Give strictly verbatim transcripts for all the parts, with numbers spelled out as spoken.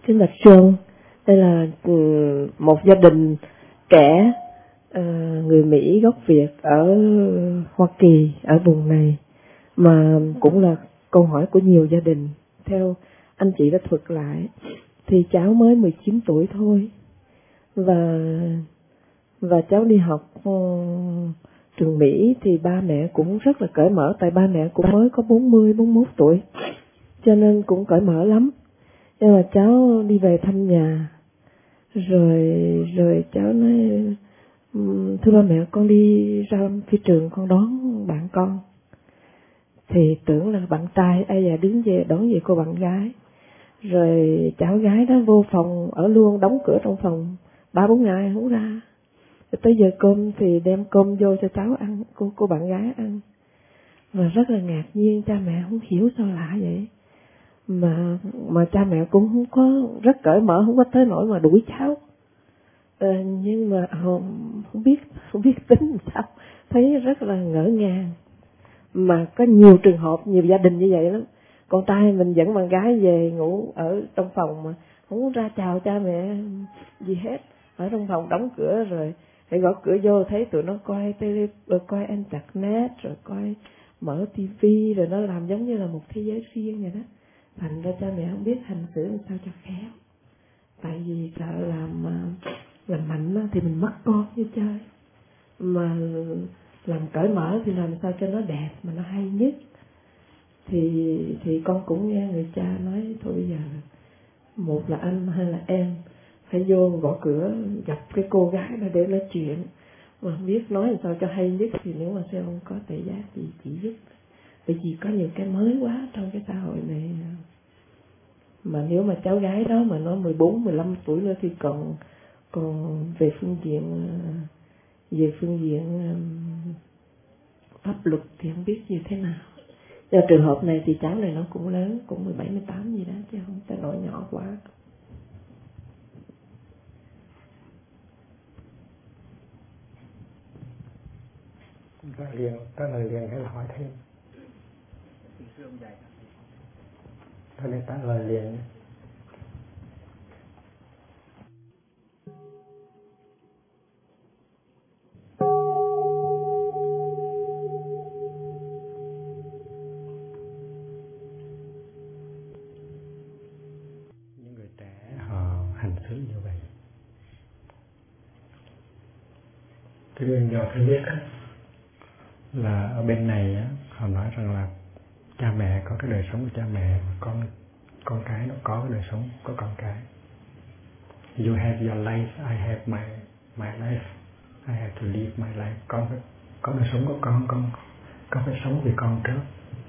Kính bạch Xuân, đây là một gia đình trẻ người Mỹ gốc Việt ở Hoa Kỳ, ở vùng này, mà cũng là câu hỏi của nhiều gia đình. Theo anh chị đã thuật lại thì cháu mới mười chín tuổi thôi, và và cháu đi học uh, trường Mỹ thì ba mẹ cũng rất là cởi mở, tại ba mẹ cũng mới có bốn mươi, bốn mươi mốt tuổi, cho nên cũng cởi mở lắm. Nhưng mà cháu đi về thăm nhà, rồi rồi cháu nói thưa ba mẹ, con đi ra phi trường con đón bạn con. Thì tưởng là bạn trai, ai già đứng về đón về cô bạn gái. Rồi cháu gái đó vô phòng ở luôn, đóng cửa trong phòng ba bốn ngày không ra. Rồi tới giờ cơm thì đem cơm vô cho cháu ăn, cô cô bạn gái ăn. Và rất là ngạc nhiên, cha mẹ không hiểu sao lạ vậy. Mà mà cha mẹ cũng không có rất cởi mở, không có tới nỗi mà đuổi cháu. Ờ, nhưng mà không, không biết không biết tính làm sao, thấy rất là ngỡ ngàng. Mà có nhiều trường hợp, nhiều gia đình như vậy lắm. Con trai mình dẫn bạn gái về ngủ ở trong phòng mà không ra chào cha mẹ gì hết, ở trong phòng đóng cửa, rồi để gõ cửa vô thấy tụi nó coi tele, coi internet, rồi coi mở tivi, rồi nó làm giống như là một thế giới riêng vậy đó. Thành ra cha mẹ không biết hành xử làm sao cho khéo, tại vì sợ làm làm mạnh thì mình mất con như chơi, mà làm cởi mở thì làm sao cho nó đẹp mà nó hay nhất. Thì thì con cũng nghe người cha nói thôi bây giờ một là anh hay là em phải vô gõ cửa gặp cái cô gái đó để nói chuyện, mà không biết nói làm sao cho hay nhất. Thì nếu mà sẽ không có tự giác thì chỉ giúp, bởi vì có nhiều cái mới quá trong cái xã hội này. Mà nếu mà cháu gái đó mà nó mười bốn, mười lăm tuổi nữa thì còn còn về phương diện về phương diện pháp luật thì không biết như thế nào. Do trường hợp này thì cháu này nó cũng lớn, cũng mười bảy, mười tám gì đó, chứ không tới nỗi nhỏ quá. Trả liền, trả lời liền hay là hỏi thêm? Thôi để trả lời liền. Những người trẻ họ hành xử như vậy. Cái nguyên do thứ nhất là ở bên này á, họ nói rằng là cha mẹ có cái đời sống của cha mẹ, con con cái nó có cái đời sống của con cái. You have your life, I have my my life. I have to live my life. Con phải có đời sống của con, con con phải sống vì con trước.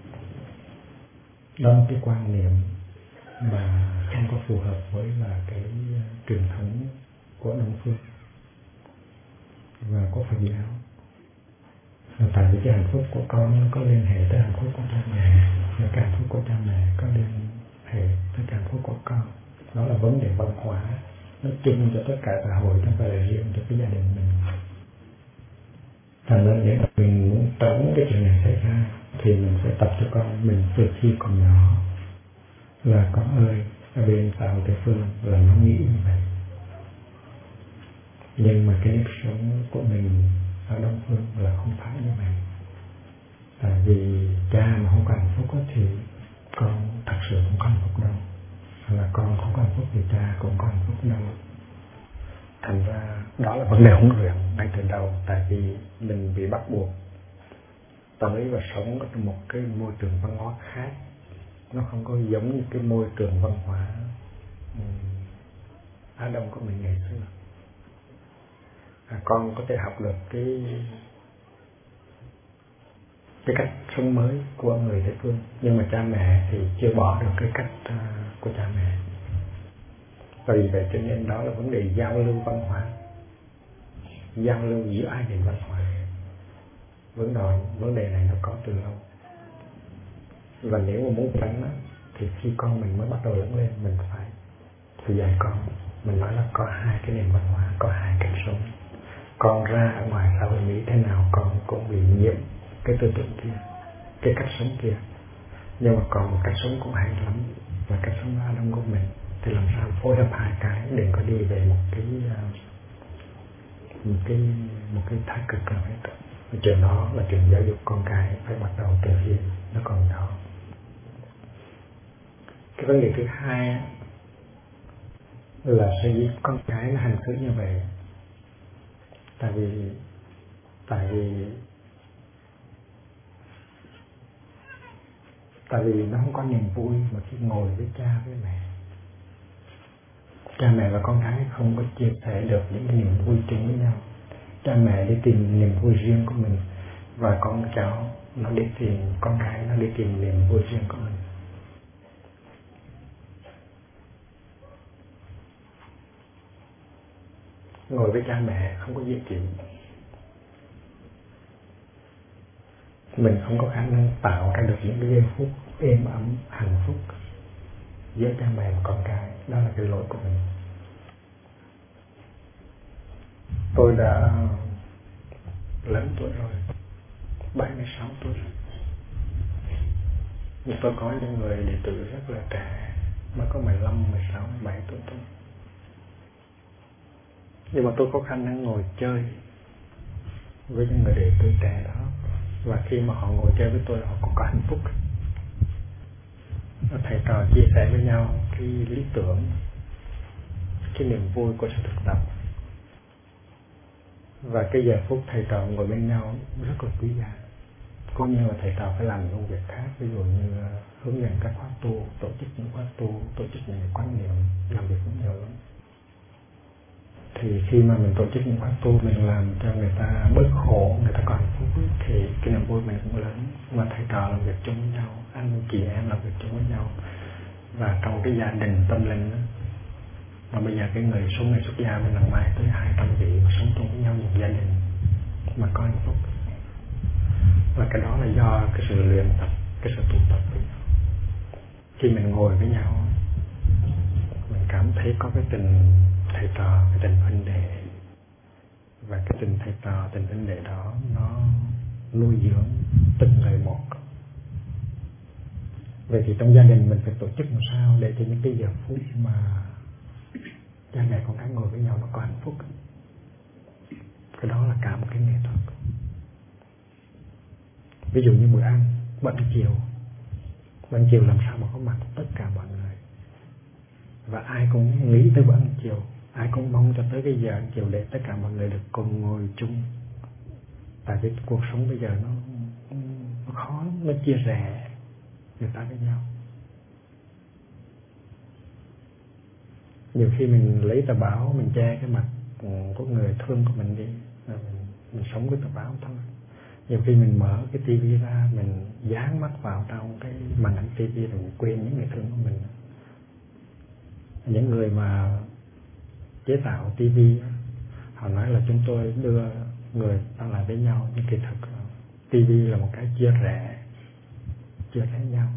Đó là cái quan niệm mà không có phù hợp với là cái truyền thống của Đông phương và của Phật giáo. Là tại vì cái hạnh phúc của con nó có liên hệ tới hạnh phúc của cha mẹ, và cái hạnh phúc của cha mẹ có liên hệ tới cái hạnh phúc của con. Đó là vấn đề văn hóa nói chung cho tất cả xã hội, không phải là riêng cho cái gia đình mình. Thành ra nếu mình muốn tránh cái chuyện này xảy ra thì mình phải tập cho con mình từ khi còn nhỏ là con ơi, ở bên xã hội Tây phương là nó nghĩ như vậy. Nhưng mà cái nếp sống của mình ở Đông phương là không phải như vậy. Tại vì cha mà không có hạnh phúc thì con thật sự không có hạnh phúc đâu, là con không có hạnh phúc thì cha cũng có hạnh phúc đâu. Thành ra đó là vấn đề huấn luyện ngay từ đầu, tại vì mình bị bắt buộc tới và sống trong một cái môi trường văn hóa khác, nó không có giống như cái môi trường văn hóa um, Á Đông của mình ngày xưa. À, con có thể học được cái cái cách sống mới của người Tây phương, nhưng mà cha mẹ thì chưa bỏ được cái cách uh, của cha mẹ. Vì vậy cho nên đó là vấn đề giao lưu văn hóa, giao lưu giữa hai nền văn hóa. Vấn đề vấn đề này nó có từ lâu, và nếu mà muốn tránh đó, thì khi con mình mới bắt đầu lớn lên, mình phải phải dạy con. Mình nói là có hai cái nền văn hóa, có hai cách sống. Con ra ở ngoài xã hội Mỹ thế nào con cũng bị nhiễm cái tư tưởng kia, cái cách sống kia. Nhưng mà còn một cách sống cũng hay lắm, và cách sống Á Đông của mình thì làm sao phối hợp hai cái, đừng có đi về một cái một cái một cái thái cực nào hết. Cái chuyện đó là chuyện giáo dục con cái phải bắt đầu từ khi nó còn nhỏ. Cái vấn đề thứ hai là suy nghĩ con cái nó hành xử như vậy, tại vì tại vì tại vì nó không có niềm vui mà khi ngồi với cha với mẹ. Cha mẹ và con cái không có chia sẻ được những cái niềm vui chung với nhau. Cha mẹ đi tìm niềm vui riêng của mình, và con cháu nó đi tìm, con cái nó đi tìm niềm vui riêng của mình. Ngồi với cha mẹ không có dễ chịu. Mình không có khả năng tạo ra được những cái giây phút êm ấm, hạnh phúc giữa cha mẹ và con cái. Đó là cái lỗi của mình. Tôi đã lớn tuổi rồi, bảy mươi sáu tuổi rồi. Nhưng tôi có những người đệ tử rất là trẻ, mới có mười lăm, mười sáu, mười bảy tuổi thôi. Nhưng mà tôi có khả năng ngồi chơi với những người đệ tử trẻ đó, và khi mà họ ngồi chơi với tôi, họ cũng có hạnh phúc. Thầy trò chia sẻ với nhau cái lý tưởng, cái niềm vui của sự thực tập, và cái giờ phút thầy trò ngồi bên nhau rất là quý giá. Cũng như là thầy trò phải làm những công việc khác, ví dụ như hướng dẫn các khóa tu, tổ chức những khóa tu, tổ chức những quán niệm, làm việc cũng nhiều lắm. Thì khi mà mình tổ chức những khóa tu, mình làm cho người ta bớt khổ, người ta có hạnh phúc, thì cái niềm vui mình cũng lớn. Mà thầy trò làm việc chung với nhau, anh chị em làm việc chung với nhau, và trong cái gia đình tâm linh đó, mà bây giờ cái người số người xuất gia bên lần mai tới hai trăm vị mà sống chung với nhau một gia đình mà có hạnh phúc. Và cái đó là do cái sự luyện tập, cái sự tu tập với nhau. Khi mình ngồi với nhau, mình cảm thấy có cái tình thầy trò, cái tình huynh đệ, và cái tình thầy trò, tình huynh đệ đó nó nuôi dưỡng từng người một. Vậy thì trong gia đình mình phải tổ chức làm sao để cho những cái giờ phút mà cha mẹ con cái ngồi với nhau nó có hạnh phúc. Cái đó là cả một cái nghệ thuật. Ví dụ như bữa ăn, bữa ăn chiều, bữa ăn chiều làm sao mà có mặt tất cả mọi người, và ai cũng nghĩ tới bữa ăn chiều, ai cũng mong cho tới cái giờ ăn chiều để tất cả mọi người được cùng ngồi chung. Tại vì cuộc sống bây giờ nó, nó khó, nó chia rẽ người ta với nhau. Nhiều khi mình lấy tờ báo mình che cái mặt của người thương của mình đi, mình, mình sống với tờ báo thôi. Nhiều khi mình mở cái tivi ra, mình dán mắt vào trong cái màn ảnh tivi rồi mình quên những người thương của mình. Những người mà chế tạo tivi, họ nói là chúng tôi đưa người ta lại với nhau, nhưng kỳ thực tivi là một cái chia rẽ, chia rẽ nhau.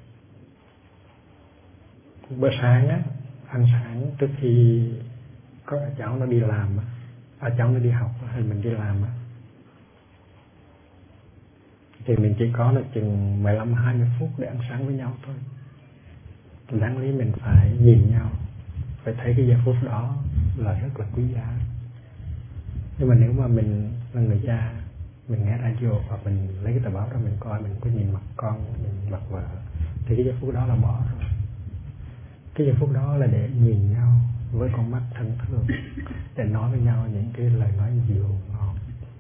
Bữa sáng á, ăn sáng trước khi có cháu nó đi làm, à, cháu nó đi học hay mình đi làm á, thì mình chỉ có là chừng mười lăm hai mươi phút để ăn sáng với nhau thôi. Đáng lý mình phải nhìn nhau, phải thấy cái giờ phút đó là rất là quý giá. Nhưng mà nếu mà mình là người cha, mình nghe radio hoặc mình lấy cái tờ báo ra mình coi, mình có nhìn mặt con, mình mặt vợ, thì cái giờ phút đó là bỏ rồi. Cái giờ phút đó là để nhìn nhau với con mắt thân thương, để nói với nhau những cái lời nói dịu ngon.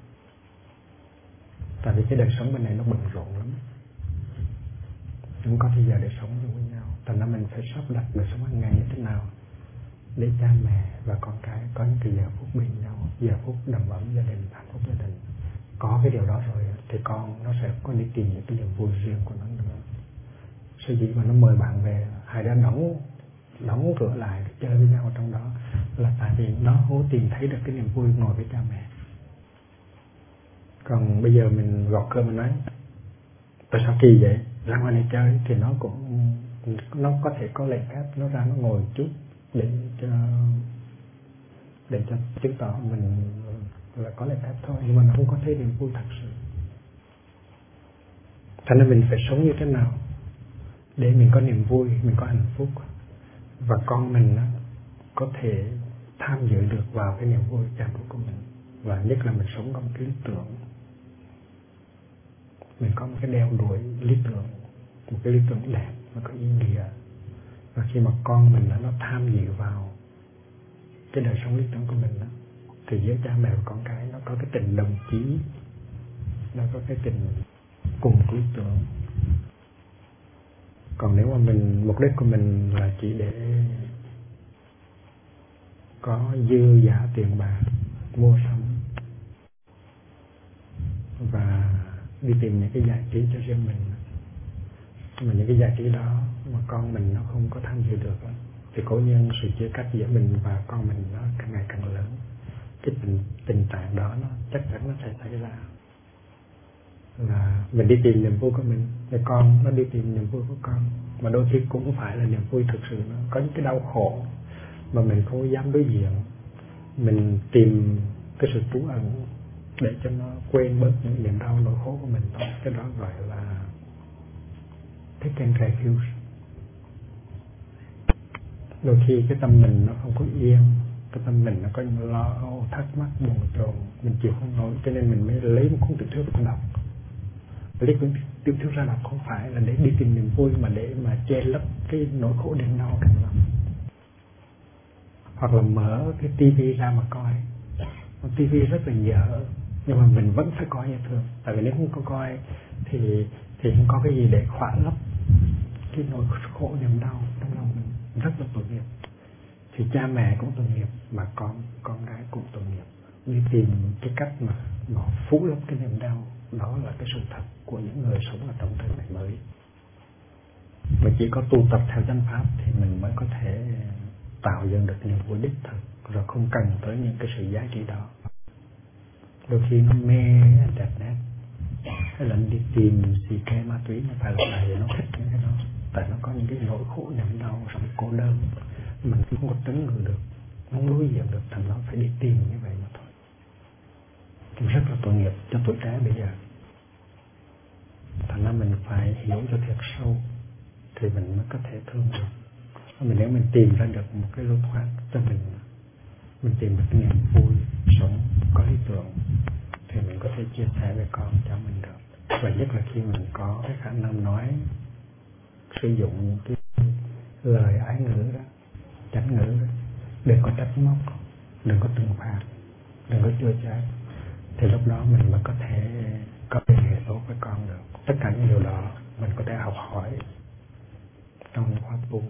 Tại vì cái đời sống bên này nó bận rộn lắm, không có thời giờ để sống với nhau. Thành ra mình phải sắp đặt đời sống hàng ngày như thế nào để cha mẹ và con cái có những cái giờ phút bên nhau, giờ phút đầm ấm gia đình, hạnh phúc gia đình. Có cái điều đó rồi thì con nó sẽ có đi tìm những cái niềm vui riêng của nó nữa. Sở dĩ mà nó mời bạn về, hai đứa đóng đóng cửa lại chơi với nhau ở trong đó là tại vì nó cố tìm thấy được cái niềm vui ngồi với cha mẹ. Còn bây giờ mình gọt cơm mình nói tại sao kỳ vậy, ra ngoài này chơi, thì nó cũng nó có thể có lễ phép nó ra nó ngồi chút để cho để cho chứng tỏ mình là có lễ phép thôi, nhưng mà nó không có thấy niềm vui thật sự. Thành nên mình phải sống như thế nào để mình có niềm vui, mình có hạnh phúc, và con mình á, có thể tham dự được vào cái niềm vui cha của của mình, và nhất là mình sống trong cái lý tưởng, mình có một cái đeo đuổi lý tưởng, một cái lý tưởng đẹp nó có ý nghĩa. Và khi mà con mình nó tham dự vào cái đời sống lý tưởng của mình đó, thì giữa cha mẹ và con cái nó có cái tình đồng chí, nó có cái tình cùng lý tưởng. Còn nếu mà mình mục đích của mình là chỉ để có dư giả tiền bạc mua sắm và đi tìm những cái giải trí cho riêng mình, mà những cái giải trí đó mà con mình nó không có tham dự được, thì cố nhiên sự chia cách giữa mình và con mình nó càng ngày càng lớn. Cái tình, tình trạng đó nó chắc chắn nó sẽ xảy ra, là mình đi tìm niềm vui của mình, để con nó đi tìm niềm vui của con, mà đôi khi cũng phải là niềm vui thực sự. Nó có những cái đau khổ mà mình không dám đối diện, mình tìm cái sự trú ẩn để cho nó quên bớt những niềm đau nỗi khổ của mình thôi. Cái đó gọi là take and refuse. Đôi khi cái tâm mình nó không có yên, cái tâm mình nó có những lo âu, thắc mắc, bồn chồn, mình chịu không nổi, cho nên mình mới lấy một cuốn tiểu thuyết ra đọc. Lấy cuốn tiểu thuyết ra đọc không phải là để đi tìm niềm vui, mà để mà che lấp cái nỗi khổ niềm đau trong lòng. Hoặc là mở cái tivi ra mà coi, tivi rất là dở, nhưng mà mình vẫn phải coi như thường, tại vì nếu không có coi thì thì không có cái gì để khỏa lấp cái nỗi khổ niềm đau trong lòng mình. Rất là tội nghiệp. Thì cha mẹ cũng tội nghiệp, mà con con gái cũng tội nghiệp, đi tìm cái cách mà nó phủ lấp cái niềm đau. Đó là cái sự thật của những người sống ở trong thời đại mới. Mình chỉ có tu tập theo chánh pháp thì mình mới có thể tạo dựng được niềm vui đích thực, rồi không cần tới những cái sự giá trị đó. Đôi khi nó mê internet hay là đi tìm xì ke ma túy, nó phải là tại nó thích những cái đó, tại nó có những cái nỗi khổ niềm đau, sống cô đơn, mình không có trấn ngự được, không đối diện được, thành nó phải đi tìm như vậy mà thôi. Thì rất là tội nghiệp cho tuổi trẻ bây giờ. Thành ra mình phải hiểu cho thiệt sâu thì mình mới có thể thương được. Mình nếu mình tìm ra được một cái lối thoát cho mình, mình tìm được cái niềm vui sống có lý tưởng, thì mình có thể chia sẻ với con cháu mình được. Và nhất là khi mình có cái khả năng nói, sử dụng những cái lời ái ngữ đó, chánh ngữ đó, đừng có trách móc, đừng có trừng phạt, đừng có chua chát, thì lúc đó mình mới có thể có liên hệ tốt với con được. Tất cả những điều đó mình có thể học hỏi trong những khóa tu.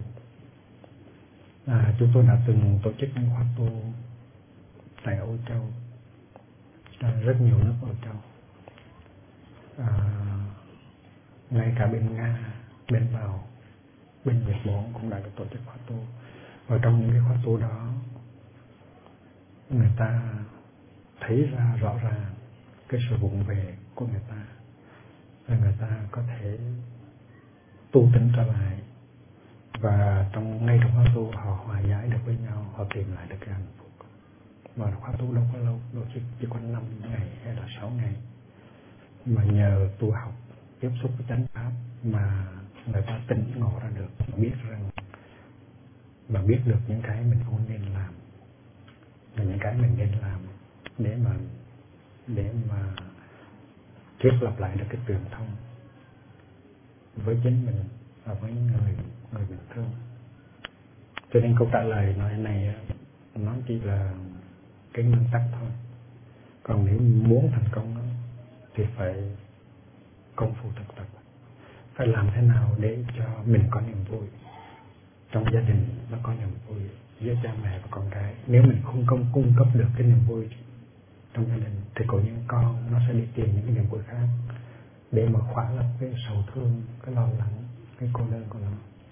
À, chúng tôi đã từng tổ chức những khóa tu tại Âu Châu, à, rất nhiều nước Âu Châu, à, ngay cả bên Nga, bên Lào, bên Nhật Bản cũng đã được tổ chức khóa tu. Và trong những cái khóa tu đó, người ta thấy ra rõ ràng cái sự vụng về của người ta, và người ta có thể tu tỉnh trở lại, và trong ngay trong khóa tu họ hòa giải được với nhau, họ tìm lại được cái hạnh phúc. Và khóa tu đâu có lâu, đâu chỉ, chỉ có năm ngày hay là sáu ngày, mà nhờ tu học, tiếp xúc với chánh pháp mà người ta tỉnh ngộ ra được, biết rằng và biết được những cái mình không nên làm và những cái mình nên làm, để mà để mà thiết lập lại được cái truyền thông với chính mình và với người người bình thường. Cho nên câu trả lời nói này nó chỉ là cái nguyên tắc thôi. Còn nếu muốn thành công thì phải công phu thực tập, phải làm thế nào để cho mình có niềm vui, trong gia đình nó có niềm vui, giữa cha mẹ và con cái. Nếu mình không công cung cấp được cái niềm vui trong gia đình thì có những con nó sẽ đi tìm những cái niềm vui khác để mà khỏa lấp cái sầu thương, cái lo lắng, cái cô đơn của nó.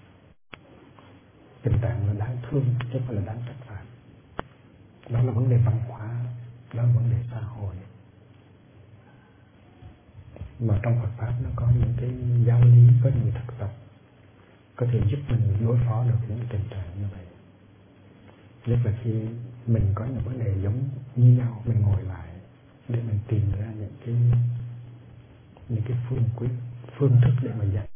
Tình trạng là đáng thương chứ không phải là đáng trách phạt. Đó là vấn đề văn hóa, đó là vấn đề xã hội. Mà trong Phật pháp nó có những cái giáo lý, có những thực tập có thể giúp mình đối phó được những tình trạng như vậy. Nhất là khi mình có những vấn đề giống như nhau, mình ngồi lại để mình tìm ra những cái những cái phương quyết, phương thức để mà giải